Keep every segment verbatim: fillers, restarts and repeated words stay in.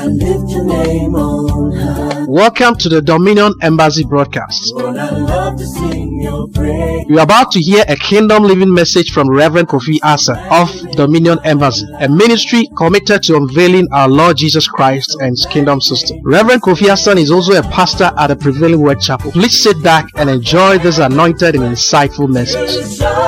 lift your name on high. Welcome to the Dominion Embassy broadcast. Lord, I love to sing your praise. You are about to hear a kingdom living message from Reverend Kofi Asa of Dominion Embassy, a ministry committed to unveiling our Lord Jesus Christ and His kingdom system. Reverend Kofi Asa is also a pastor at the Prevailing Word Chapel. Please sit back and enjoy this anointed and insightful message.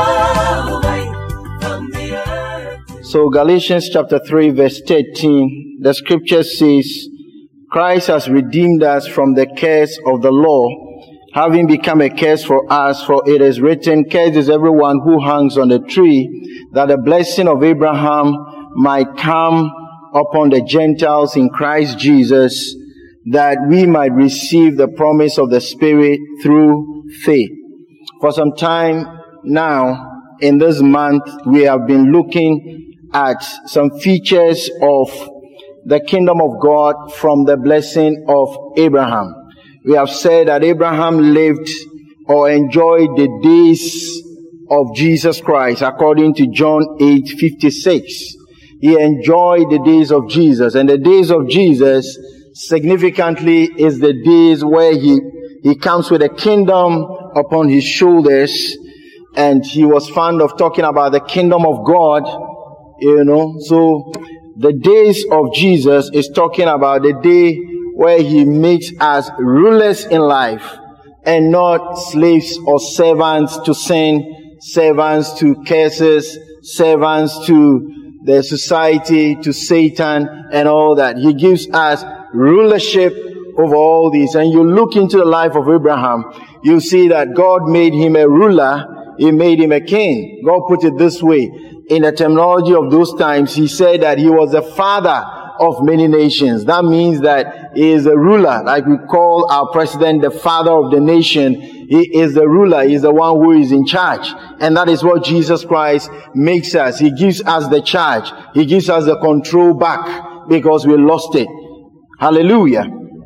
So Galatians chapter three verse thirteen, the scripture says, Christ has redeemed us from the curse of the law, having become a curse for us, for it is written, cursed is everyone who hangs on the tree, that the blessing of Abraham might come upon the Gentiles in Christ Jesus, that we might receive the promise of the Spirit through faith. For some time now, in this month, we have been looking at some features of the kingdom of God from the blessing of Abraham. We have said that Abraham lived or enjoyed the days of Jesus Christ according to John eight fifty-six. He enjoyed the days of Jesus, and the days of Jesus significantly is the days where he, he comes with a kingdom upon his shoulders, and he was fond of talking about the kingdom of God. You know, so the days of Jesus is talking about the day where he makes us rulers in life and not slaves or servants to sin, servants to curses, servants to the society, to Satan and all that. He gives us rulership over all these. And you look into the life of Abraham, you see that God made him a ruler. He made him a king. God put it this way. In the terminology of those times, he said that he was the father of many nations. That means that he is a ruler. Like we call our president the father of the nation. He is the ruler. He is the one who is in charge. And that is what Jesus Christ makes us. He gives us the charge. He gives us the control back because we lost it. Hallelujah.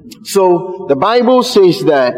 So the Bible says that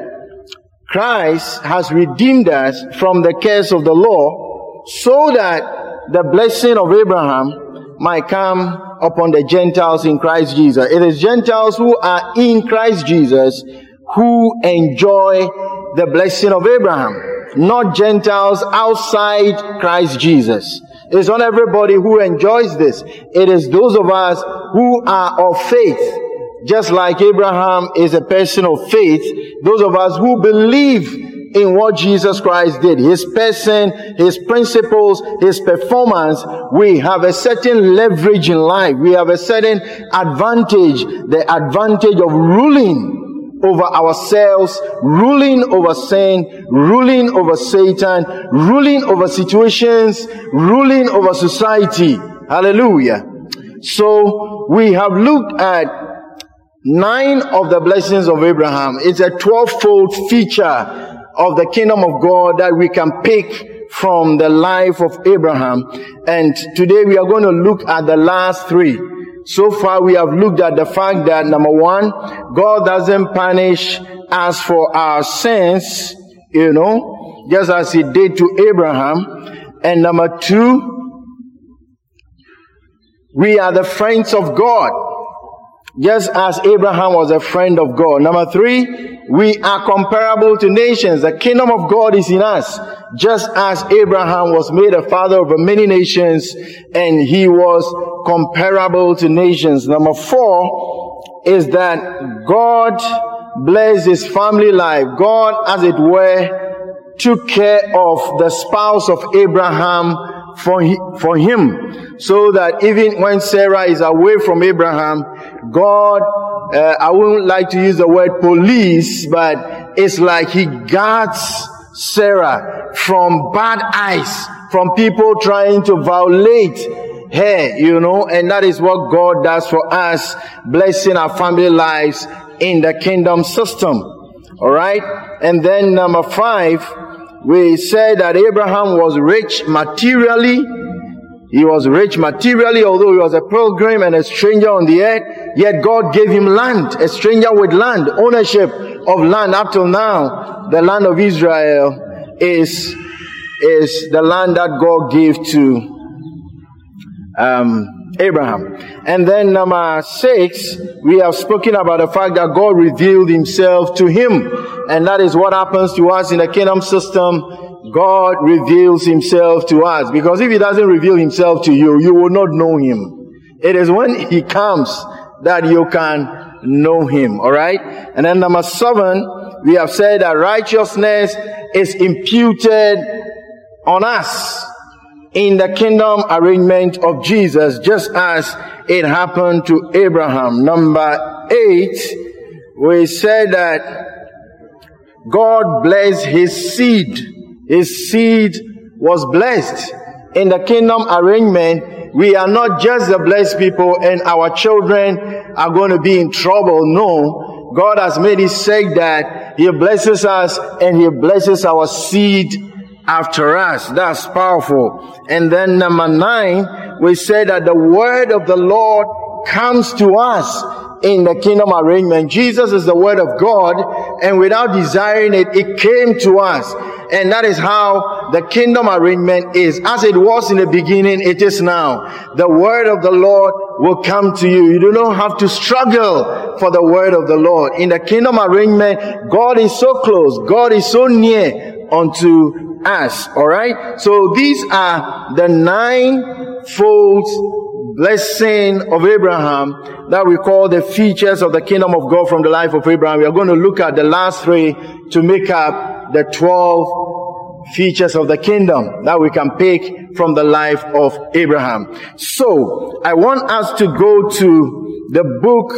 Christ has redeemed us from the curse of the law so that the blessing of Abraham might come upon the Gentiles in Christ Jesus. It is Gentiles who are in Christ Jesus who enjoy the blessing of Abraham, not Gentiles outside Christ Jesus. It's not everybody who enjoys this. It is those of us who are of faith. Just like Abraham is a person of faith, those of us who believe in what Jesus Christ did, His person, His principles, His performance, we have a certain leverage in life. We have a certain advantage, the advantage of ruling over ourselves, ruling over sin, ruling over Satan, ruling over situations, ruling over society. Hallelujah. So we have looked at nine of the blessings of Abraham. It's a twelve-fold feature of the kingdom of God that we can pick from the life of Abraham. And today we are going to look at the last three. So far we have looked at the fact that, number one, God doesn't punish us for our sins, you know, just as He did to Abraham. And number two, we are the friends of God, just as Abraham was a friend of God. Number three, we are comparable to nations. The kingdom of God is in us, just as Abraham was made a father over many nations, and he was comparable to nations. Number four is that God blessed his family life. God, as it were, took care of the spouse of Abraham for he, for him, so that even when Sarah is away from Abraham, God, uh, I wouldn't like to use the word police, but it's like He guards Sarah from bad eyes, from people trying to violate her, you know, and that is what God does for us, blessing our family lives in the kingdom system. All right. And then number five, we said that Abraham was rich materially. He was rich materially, although he was a pilgrim and a stranger on the earth. Yet God gave him land, a stranger with land, ownership of land. Up till now, the land of Israel is, is the land that God gave to um, Abraham. And then number six, we have spoken about the fact that God revealed himself to him. And that is what happens to us in the kingdom system. God reveals himself to us. Because if he doesn't reveal himself to you, you will not know him. It is when he comes that you can know him. Alright? And then number seven, we have said that righteousness is imputed on us in the kingdom arrangement of Jesus, just as it happened to Abraham. Number eight, we said that God blessed his seed. His seed was blessed. In the kingdom arrangement, we are not just the blessed people and our children are going to be in trouble. No, God has made it say that he blesses us and he blesses our seed after us. That's powerful. And then number nine, we say that the word of the Lord comes to us in the kingdom arrangement. Jesus is the word of God, and without desiring it, it came to us. And that is how the kingdom arrangement is. As it was in the beginning, it is now. The word of the Lord will come to you. You do not have to struggle for the word of the Lord. In the kingdom arrangement, God is so close. God is so near unto us. Alright? So these are the ninefold blessing of Abraham that we call the features of the kingdom of God from the life of Abraham. We are going to look at the last three to make up the twelve features of the kingdom that we can pick from the life of Abraham. So, I want us to go to the book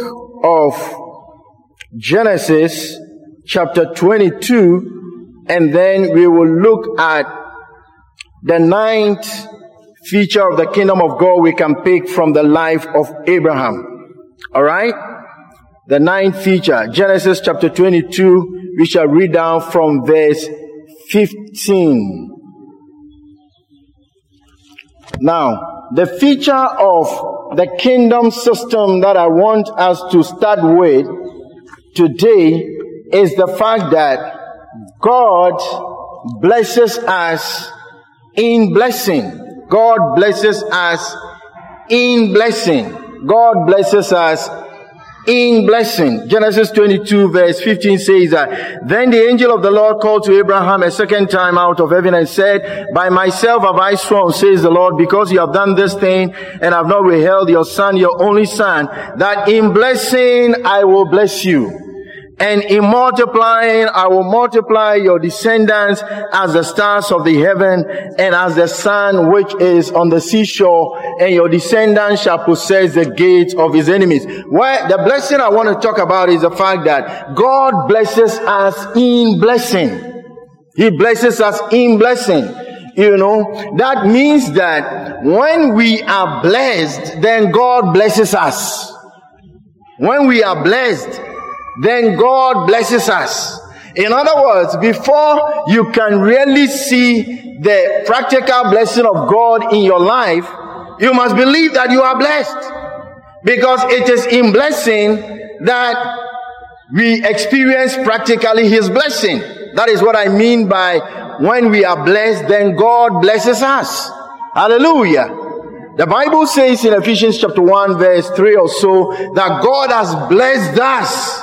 of Genesis, chapter twenty-two, and then we will look at the ninth feature of the kingdom of God we can pick from the life of Abraham. Alright? The ninth feature, Genesis chapter twenty-two, we shall read down from verse fifteen. Now, the feature of the kingdom system that I want us to start with today is the fact that God blesses us in blessing. God blesses us in blessing. God blesses us in blessing. Genesis twenty-two verse fifteen says that, then the angel of the Lord called to Abraham a second time out of heaven and said, by myself have I sworn, says the Lord, because you have done this thing and have not withheld your son, your only son, that in blessing I will bless you. And in multiplying, I will multiply your descendants as the stars of the heaven and as the sun which is on the seashore, and your descendants shall possess the gates of his enemies. Well, the blessing I want to talk about is the fact that God blesses us in blessing. He blesses us in blessing. You know, that means that when we are blessed, then God blesses us. When we are blessed, then God blesses us. In other words, before you can really see the practical blessing of God in your life, you must believe that you are blessed. Because it is in blessing that we experience practically his blessing. That is what I mean by when we are blessed, then God blesses us. Hallelujah. The Bible says in Ephesians chapter one verse three or so that God has blessed us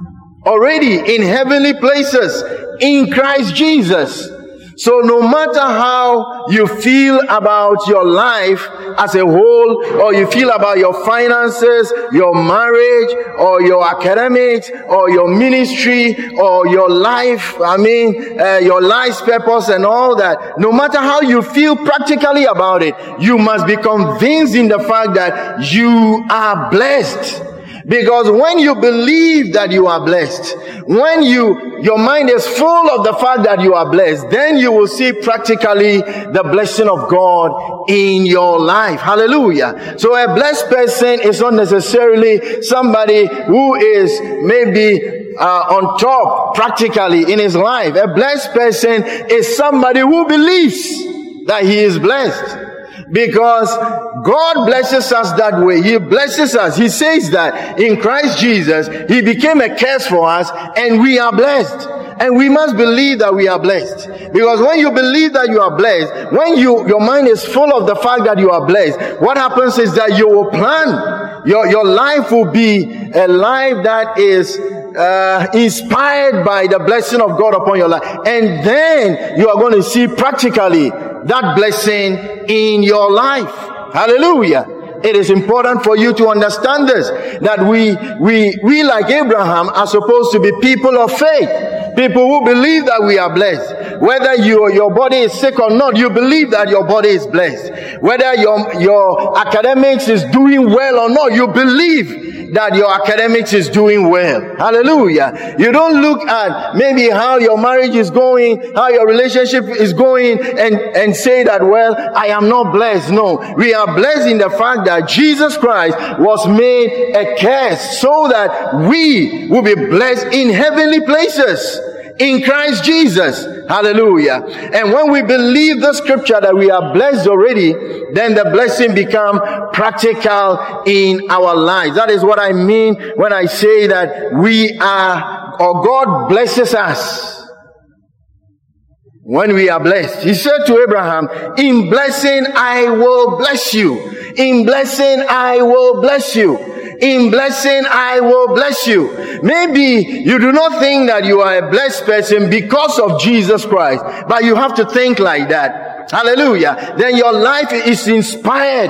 already in heavenly places in Christ Jesus. So no matter how you feel about your life as a whole, or you feel about your finances, your marriage, or your academics, or your ministry, or your life, I mean, uh, your life's purpose and all that, no matter how you feel practically about it, you must be convinced in the fact that you are blessed. Because when you believe that you are blessed, when you, your mind is full of the fact that you are blessed, then you will see practically the blessing of God in your life. Hallelujah. So a blessed person is not necessarily somebody who is maybe uh, on top practically in his life. A blessed person is somebody who believes that he is blessed. Because God blesses us that way. He blesses us. He says that in Christ Jesus, he became a curse for us and we are blessed. And we must believe that we are blessed. Because when you believe that you are blessed, when you your mind is full of the fact that you are blessed, what happens is that you will plan. Your, your life will be a life that is uh, inspired by the blessing of God upon your life. And then you are going to see practically that blessing in your life. Hallelujah. It is important for you to understand this, that we, we, we like Abraham are supposed to be people of faith. People who believe that we are blessed. Whether you, your body is sick or not, you believe that your body is blessed. Whether your, your academics is doing well or not, you believe that your academics is doing well. Hallelujah. You don't look at maybe how your marriage is going, how your relationship is going, and, and say that, well, I am not blessed. No, we are blessed in the fact that Jesus Christ was made a curse so that we will be blessed in heavenly places in Christ Jesus. Hallelujah. And when we believe the scripture that we are blessed already, then the blessing become practical in our lives. That is what I mean when I say that we are, or God blesses us when we are blessed. He said to Abraham, in blessing I will bless you. In blessing I will bless you. In blessing I will bless you. Maybe you do not think that you are a blessed person because of Jesus Christ, but you have to think like that. Hallelujah. Then your life is inspired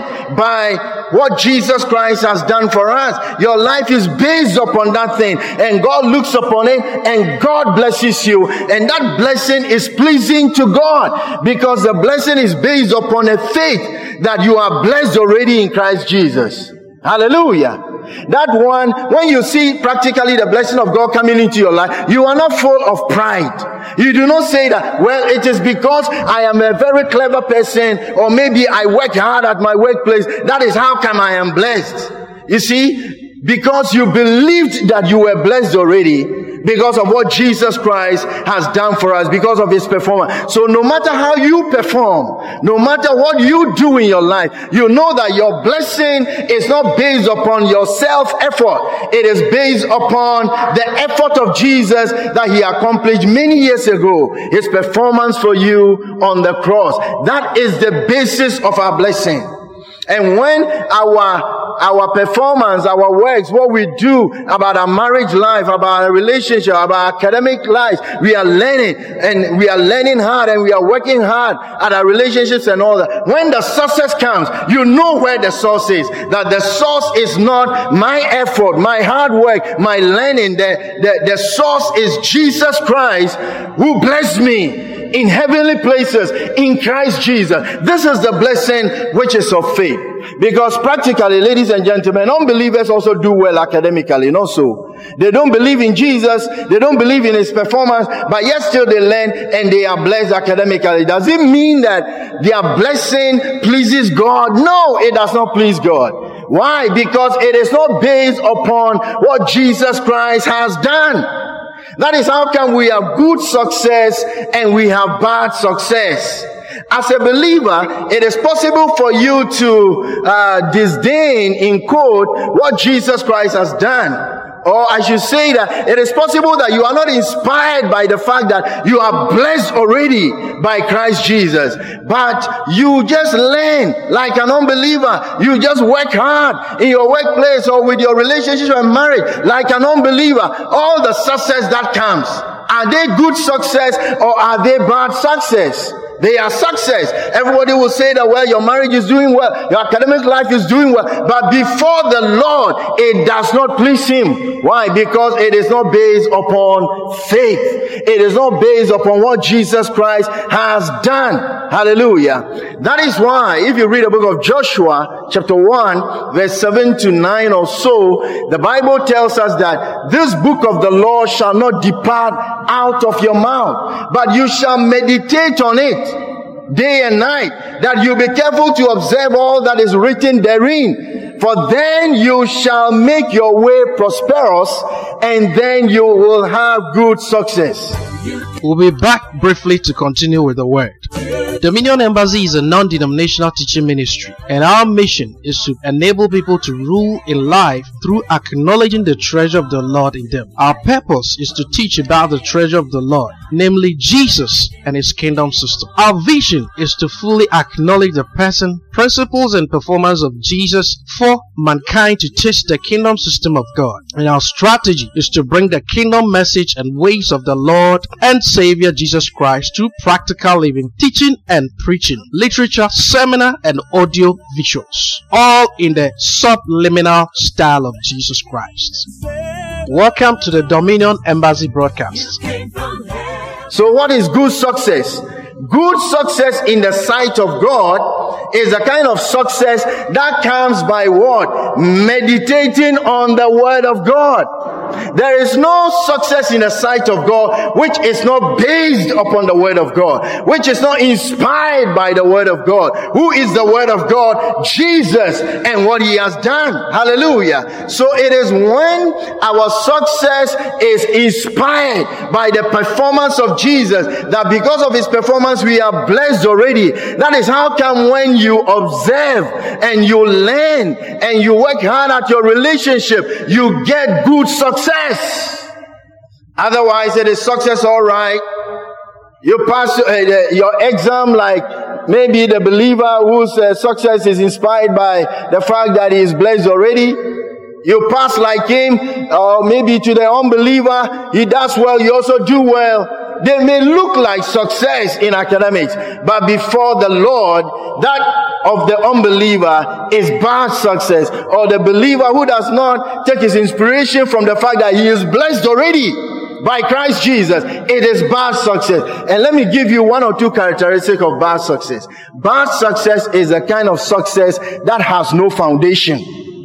by what Jesus Christ has done for us. Your life is based upon that thing, and God looks upon it and God blesses you, and that blessing is pleasing to God because the blessing is based upon a faith that you are blessed already in Christ Jesus. Hallelujah. That one, when you see practically the blessing of God coming into your life, you are not full of pride. You do not say that, well, it is because I am a very clever person, or maybe I work hard at my workplace. That is how come I am blessed. You see, because you believed that you were blessed already, because of what Jesus Christ has done for us, because of his performance. So no matter how you perform, no matter what you do in your life, you know that your blessing is not based upon your self-effort. It is based upon the effort of Jesus that he accomplished many years ago. His performance for you on the cross. That is the basis of our blessing. And when our our performance, our works, what we do about our marriage life, about our relationship, about our academic lives, we are learning, and we are learning hard, and we are working hard at our relationships and all that. When the success comes, you know where the source is. That the source is not my effort, my hard work, my learning. The, the, the source is Jesus Christ, who blessed me in heavenly places in Christ Jesus. This is the blessing which is of faith. Because practically, ladies and gentlemen, unbelievers also do well academically, not so. They don't believe in Jesus, they don't believe in his performance, but yet still they learn and they are blessed academically. Does it mean that their blessing pleases God? No, it does not please God. Why? Because it is not based upon what Jesus Christ has done. That is how come we have good success and we have bad success. As a believer, it is possible for you to uh, disdain, in quote, what Jesus Christ has done. Or I should say that it is possible that you are not inspired by the fact that you are blessed already by Christ Jesus. But you just learn like an unbeliever. You just work hard in your workplace or with your relationship and marriage like an unbeliever. All the success that comes, are they good success or are they bad success? They are success. Everybody will say that, well, your marriage is doing well, your academic life is doing well, but before the Lord, it does not please him. Why? Because it is not based upon faith. It is not based upon what Jesus Christ has done. Hallelujah. That is why, if you read the book of Joshua, chapter one, verse seven to nine or so, the Bible tells us that this book of the law shall not depart out of your mouth, but you shall meditate on it day and night, that you be careful to observe all that is written therein. For then you shall make your way prosperous, and then you will have good success. We'll be back briefly to continue with the word. Dominion Embassy is a non-denominational teaching ministry, and our mission is to enable people to rule in life through acknowledging the treasure of the Lord in them. Our purpose is to teach about the treasure of the Lord, namely Jesus and His kingdom system. Our vision is to fully acknowledge the person, principles, and performance of Jesus for mankind to taste the kingdom system of God. And our strategy is to bring the kingdom message and ways of the Lord and Savior Jesus Christ through practical living, teaching and preaching, literature, seminar, and audio visuals, all in the subliminal style of Jesus Christ. Welcome to the Dominion Embassy broadcast. So what is good success? Good success in the sight of God is a kind of success that comes by what? Meditating on the Word of God. There is no success in the sight of God which is not based upon the Word of God, which is not inspired by the Word of God. Who is the Word of God? Jesus and what He has done. Hallelujah. So it is when our success is inspired by the performance of Jesus that because of His performance we are blessed already. That is how come when you observe and you learn and you work hard at your relationship, you get good success. Otherwise, it is success all right. You pass uh, the, your exam like maybe the believer whose uh, success is inspired by the fact that he is blessed already. You pass like him, or maybe to the unbeliever, he does well, you also do well. They may look like success in academics, but before the Lord, that of the unbeliever is bad success. Or the believer who does not take his inspiration from the fact that he is blessed already by Christ Jesus, it is bad success. And let me give you one or two characteristics of bad success. Bad success is a kind of success that has no foundation.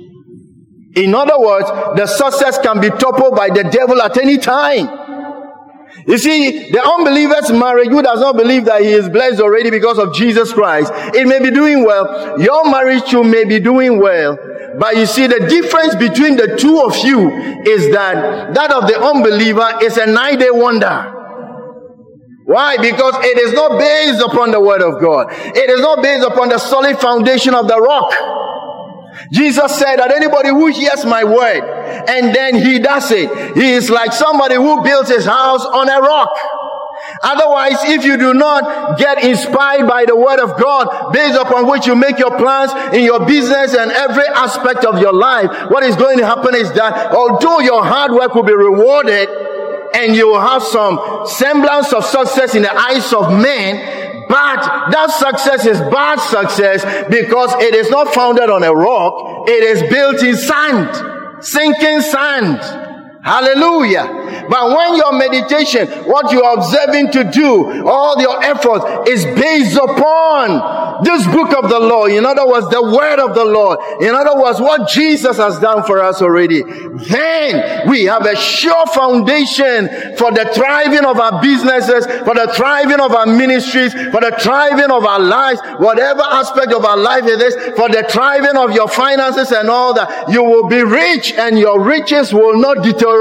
In other words, the success can be toppled by the devil at any time. You see, the unbeliever's marriage, who does not believe that he is blessed already because of Jesus Christ, it may be doing well. Your marriage too may be doing well. But you see, the difference between the two of you is that that of the unbeliever is a nine-day wonder. Why? Because it is not based upon the Word of God. It is not based upon the solid foundation of the rock. Jesus said that anybody who hears my word and then he does it, he is like somebody who builds his house on a rock. Otherwise, if you do not get inspired by the Word of God, based upon which you make your plans in your business and every aspect of your life, what is going to happen is that although your hard work will be rewarded and you will have some semblance of success in the eyes of men, but that success is bad success because it is not founded on a rock. It is built in sand, sinking sand. Hallelujah. But when your meditation, what you are observing to do, all your effort is based upon this book of the law. In other words, the word of the Lord. In other words, what Jesus has done for us already. Then we have a sure foundation for the thriving of our businesses, for the thriving of our ministries, for the thriving of our lives, whatever aspect of our life it is, for the thriving of your finances and all that. You will be rich and your riches will not deteriorate.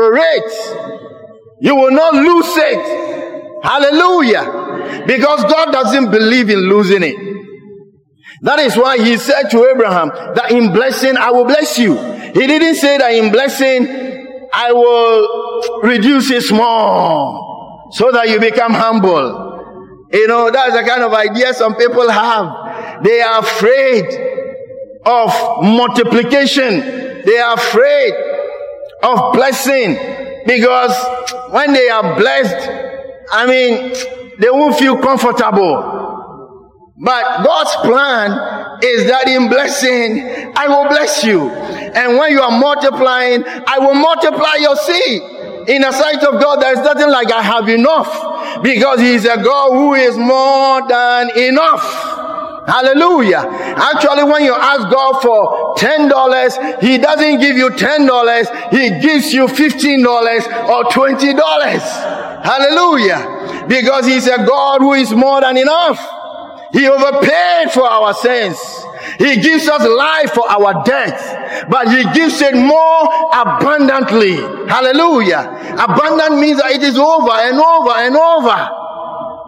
You will not lose it. Hallelujah. Because God doesn't believe in losing it. That is why He said to Abraham that in blessing I will bless you. He didn't say that in blessing I will reduce it small so that you become humble. You know, that's the kind of idea some people have. They are afraid of multiplication. They are afraid of blessing, because when they are blessed, I mean, they won't feel comfortable. But God's plan is that in blessing, I will bless you. And when you are multiplying, I will multiply your seed. In the sight of God, there is nothing like I have enough, because He is a God who is more than enough. Hallelujah. Actually, when you ask God for ten dollars, He doesn't give you ten dollars. He gives you fifteen dollars or twenty dollars. Hallelujah. Because He's a God who is more than enough. He overpaid for our sins. He gives us life for our death, but He gives it more abundantly. Hallelujah. Abundant means that it is over and over and over.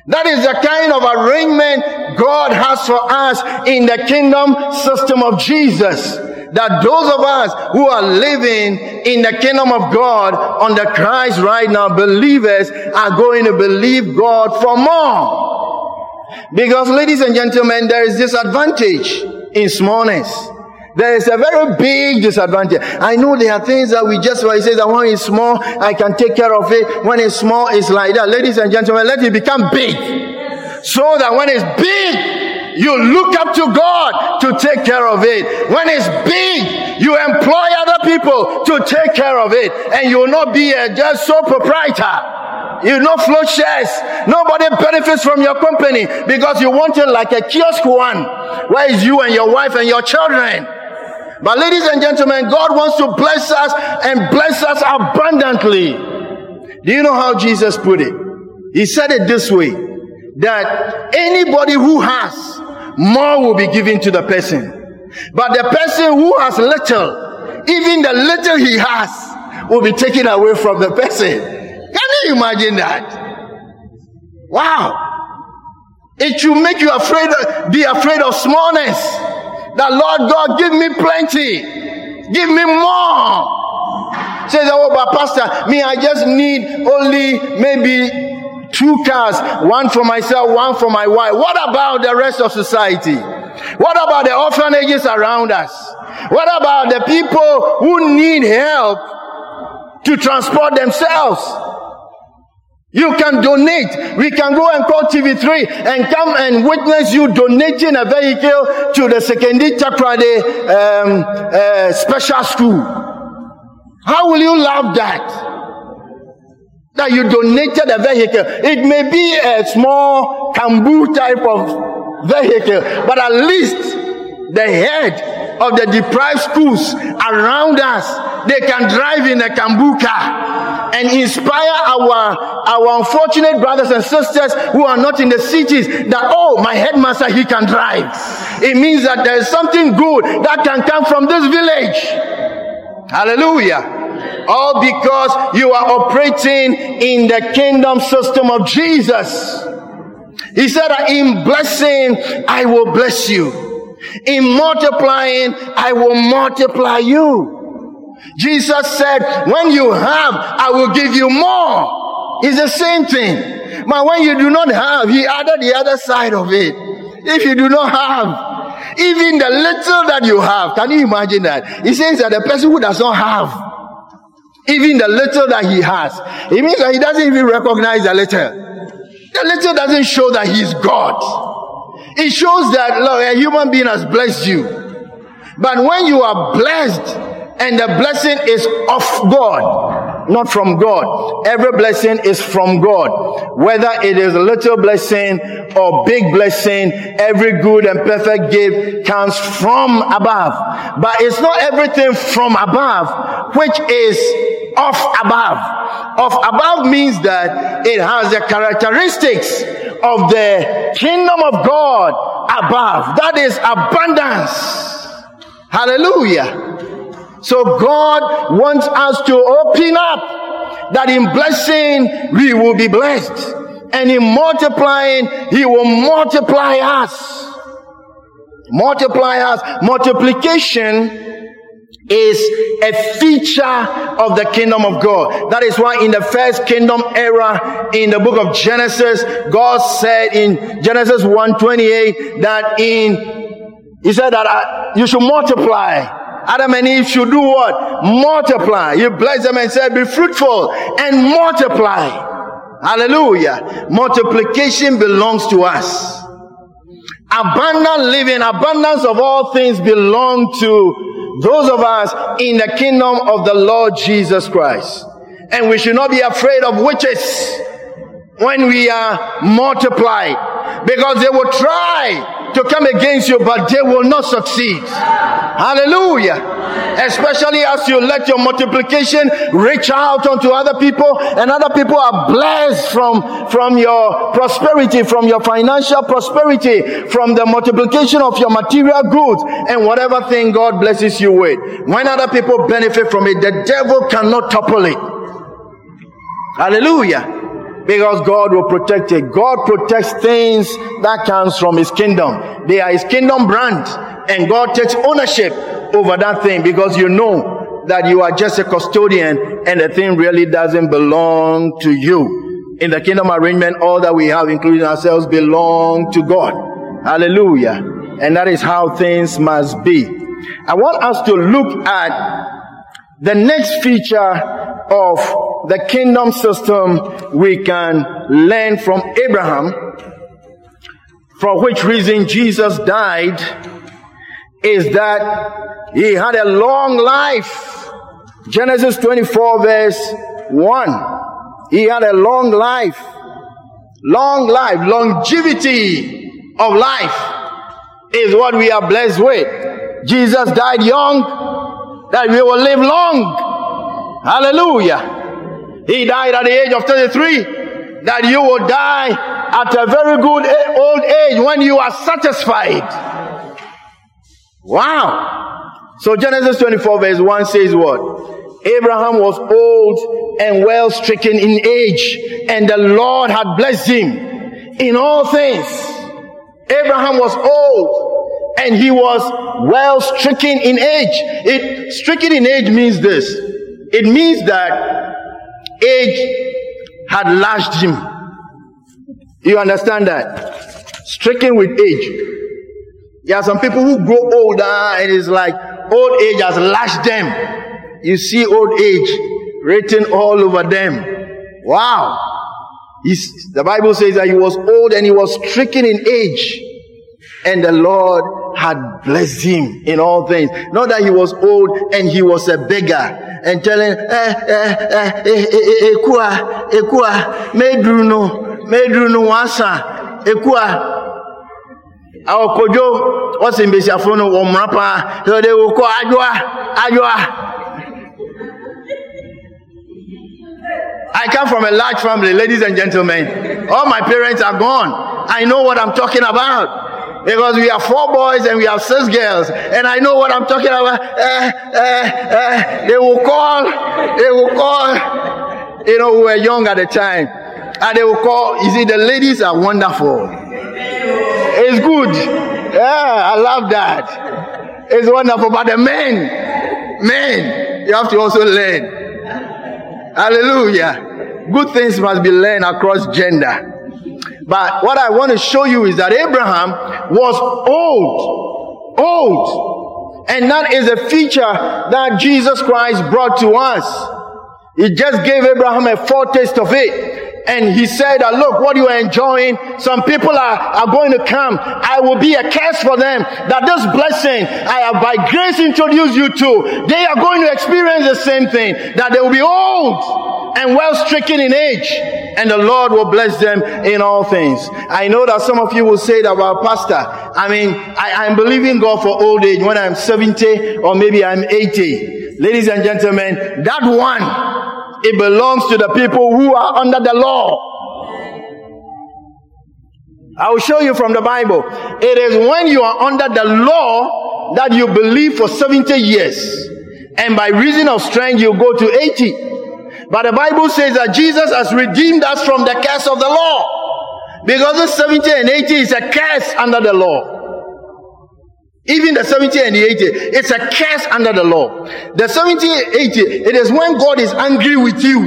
That is the kind of arrangement God has for us in the kingdom system of Jesus. That those of us who are living in the kingdom of God under Christ right now, believers, are going to believe God for more. Because, ladies and gentlemen, there is disadvantage in smallness. There is a very big disadvantage. I know there are things that we just, when he says that when it's small, I can take care of it. When it's small, it's like that. Ladies and gentlemen, let it become big. So that when it's big, you look up to God to take care of it. When it's big, you employ other people to take care of it. And you will not be a just sole proprietor. You will not float shares. Nobody benefits from your company because you want it like a kiosk one. Where is you and your wife and your children? But ladies and gentlemen, God wants to bless us and bless us abundantly. Do you know how Jesus put it? He said it this way, that anybody who has, more will be given to the person. But the person who has little, even the little he has, will be taken away from the person. Can you imagine that? Wow. It should make you afraid, be afraid of smallness. That Lord God, give me plenty. Give me more. Says, oh, but Pastor, me, I just need only maybe two cars. One for myself, one for my wife. What about the rest of society? What about the orphanages around us? What about the people who need help to transport themselves? You can donate. We can go and call T V three and come and witness you donating a vehicle to the Sekendi Takrade um, uh, special school. How will you love that? That you donated a vehicle. It may be a small Kambu type of vehicle, but at least the head of the deprived schools around us, they can drive in a Kambu car and inspire our, our unfortunate brothers and sisters who are not in the cities that, oh, my headmaster, he can drive. It means that there is something good that can come from this village. Hallelujah. All because you are operating in the kingdom system of Jesus. He said that in blessing, I will bless you. In multiplying, I will multiply you. Jesus said, when you have, I will give you more. It's the same thing. But when you do not have, he added the other side of it. If you do not have, even the little that you have, can you imagine that? He says that the person who does not have, even the little that he has, it means that he doesn't even recognize the little. The little doesn't show that he is God. It shows that, Lord, a human being has blessed you. But when you are blessed, and the blessing is of God, not from God. Every blessing is from God. Whether it is a little blessing or big blessing, every good and perfect gift comes from above. But it's not everything from above, which is of above. Of above means that it has the characteristics of the kingdom of God above. That is abundance. Hallelujah. So God wants us to open up that in blessing we will be blessed, and in multiplying he will multiply us. Multiply us. Multiplication is a feature of the kingdom of God. That is why in the first kingdom era in the book of Genesis, God said in Genesis one twenty-eight that in he said that uh, you should multiply. Adam and Eve should do what? Multiply. He blessed them and said, be fruitful and multiply. Hallelujah. Multiplication belongs to us. Abundant living, abundance of all things belong to those of us in the kingdom of the Lord Jesus Christ. And we should not be afraid of witches when we are multiplied, because they will try to come against you, but they will not succeed. Hallelujah. Especially as you let your multiplication reach out onto other people, and other people are blessed from, from your prosperity, from your financial prosperity, from the multiplication of your material goods, and whatever thing God blesses you with. When other people benefit from it, the devil cannot topple it. Hallelujah. Because God will protect it. God protects things that comes from His kingdom. They are His kingdom brand. And God takes ownership over that thing, because you know that you are just a custodian and the thing really doesn't belong to you. In the kingdom arrangement, all that we have, including ourselves, belong to God. Hallelujah. And that is how things must be. I want us to look at the next feature of the kingdom system we can learn from Abraham, for which reason Jesus died, is that he had a long life. Genesis twenty-four verse one. He had a long life. Long life. Longevity of life is what we are blessed with. Jesus died young, that we will live long. Hallelujah. He died at the age of thirty-three, that you will die at a very good old age when you are satisfied. Wow. So Genesis twenty-four verse one says what? Abraham was old and well stricken in age, and the Lord had blessed him in all things. Abraham was old and he was well stricken in age. It stricken in age means this. It means that age had lashed him. You understand that? Stricken with age. There are some people who grow older and it's like old age has lashed them. You see old age written all over them. Wow. He's, the Bible says that he was old and he was stricken in age, and the Lord had blessed him in all things. Not that he was old and he was a beggar and telling, eh, eh, eh, eh, ekua, ekua, medruno, medruno wasa, ekua. Our kojo was in Besiafono or Mrapa, so they will call Adwa, Adwa. I come from a large family, ladies and gentlemen. All my parents are gone. I know what I'm talking about, because we have four boys and we have six girls, and I know what I'm talking about. Uh, uh, uh, they will call, they will call. You know, we were young at the time, and they will call. You see, the ladies are wonderful. It's good. Yeah, I love that. It's wonderful. But the men, men, you have to also learn. Hallelujah. Good things must be learned across gender. But what I want to show you is that Abraham was old. Old. And that is a feature that Jesus Christ brought to us. He just gave Abraham a foretaste of it. And he said that, look, what you are enjoying, some people are, are going to come. I will be a curse for them. That this blessing I have by grace introduced you to, they are going to experience the same thing. That they will be old and well stricken in age, and the Lord will bless them in all things. I know that some of you will say that, well, Pastor, I mean, I, I'm believing God for old age when I'm seventy or maybe I'm eighty. Ladies and gentlemen, that one, it belongs to the people who are under the law. I will show you from the Bible. It is when you are under the law that you believe for seventy years. And by reason of strength, you go to eighty. But the Bible says that Jesus has redeemed us from the curse of the law. Because the seventy and eighty is a curse under the law. Even the seventy and the eighty, it's a curse under the law. The seventy, eighty, it is when God is angry with you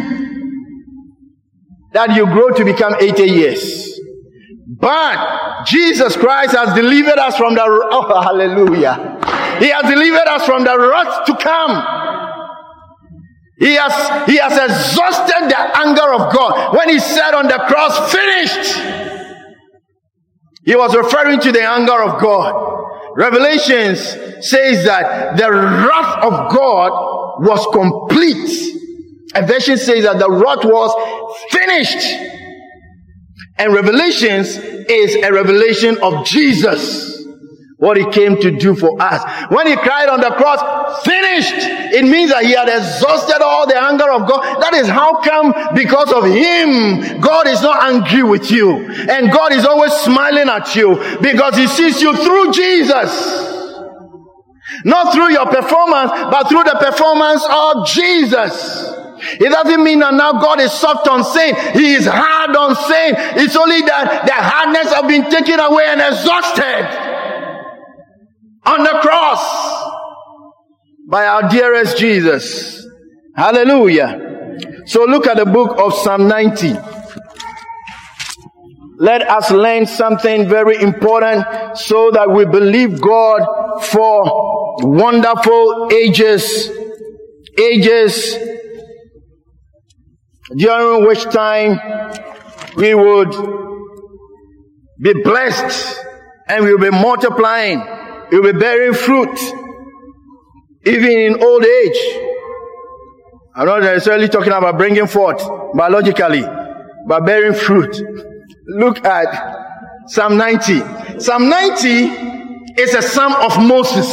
that you grow to become eighty years. But Jesus Christ has delivered us from the, oh, hallelujah. He has delivered us from the wrath to come. He has, he has exhausted the anger of God. When he said on the cross, finished, he was referring to the anger of God. Revelations says that the wrath of God was complete. A version says that the wrath was finished. And Revelations is a revelation of Jesus. What he came to do for us. When he cried on the cross, finished, it means that he had exhausted all the anger of God. That is how come, because of him, God is not angry with you. And God is always smiling at you, because he sees you through Jesus. Not through your performance, but through the performance of Jesus. It doesn't mean that now God is soft on sin. He is hard on sin. It's only that the hardness have been taken away and exhausted on the cross by our dearest Jesus. Hallelujah. So look at the book of Psalm ninety. Let us learn something very important so that we believe God for wonderful ages, ages during which time we would be blessed and we will be multiplying, we will be bearing fruit, even in old age. I'm not necessarily talking about bringing forth biologically, but bearing fruit. Look at Psalm ninety. Psalm ninety is a psalm of Moses.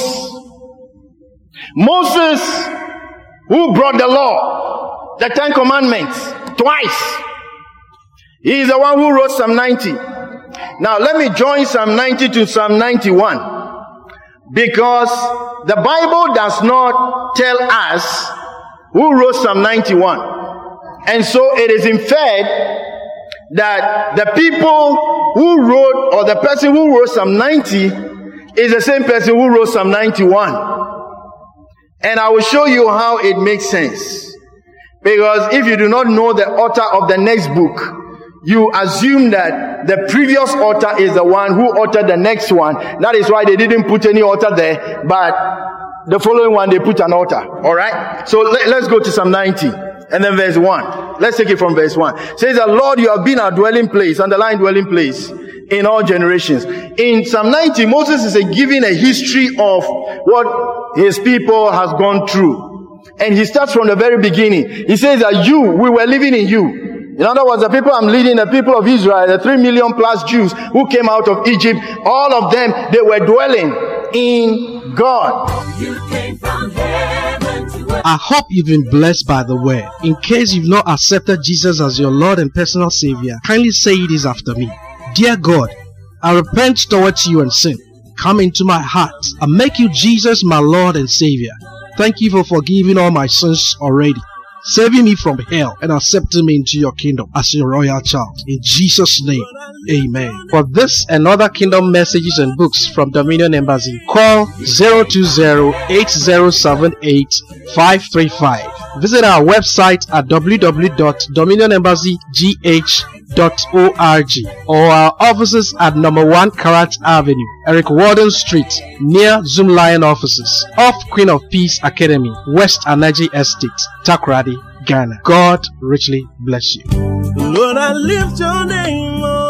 Moses, who brought the law, the Ten Commandments, twice. He is the one who wrote Psalm ninety. Now let me join Psalm ninety to Psalm ninety-one, because the Bible does not tell us who wrote Psalm ninety-one. And so it is inferred that the people who wrote, or the person who wrote Psalm ninety is the same person who wrote Psalm ninety-one. And I will show you how it makes sense. Because if you do not know the author of the next book, you assume that the previous author is the one who authored the next one. That is why they didn't put any author there, but the following one they put an author. Alright? So let, let's go to Psalm ninety. And then verse one. Let's take it from verse one. It says that, Lord, you have been our dwelling place, underlying dwelling place, in all generations. In Psalm ninety, Moses is a, giving a history of what his people has gone through. And he starts from the very beginning. He says that you, we were living in you. In other words, the people I'm leading, the people of Israel, the three million plus Jews who came out of Egypt, all of them, they were dwelling in God. You came from heaven to earth. I hope you've been blessed by the word. In case you've not accepted Jesus as your Lord and personal Savior, kindly say this after me. Dear God, I repent towards you and sin. Come into my heart and make you Jesus my Lord and Savior. Thank you for forgiving all my sins already, saving me from hell and accepting me into your kingdom as your royal child. In Jesus' name, amen. For this and other kingdom messages and books from Dominion Embassy, call zero two zero, eight zero seven eight, five three five. Visit our website at w w w dot dominion embassy g h dot org or our offices at number one Karat Avenue, Eric Warden Street, near Zoom Lion offices, off Queen of Peace Academy, West Anaji Estate, Takoradi, Ghana. God richly bless you. Lord, I lift your name up.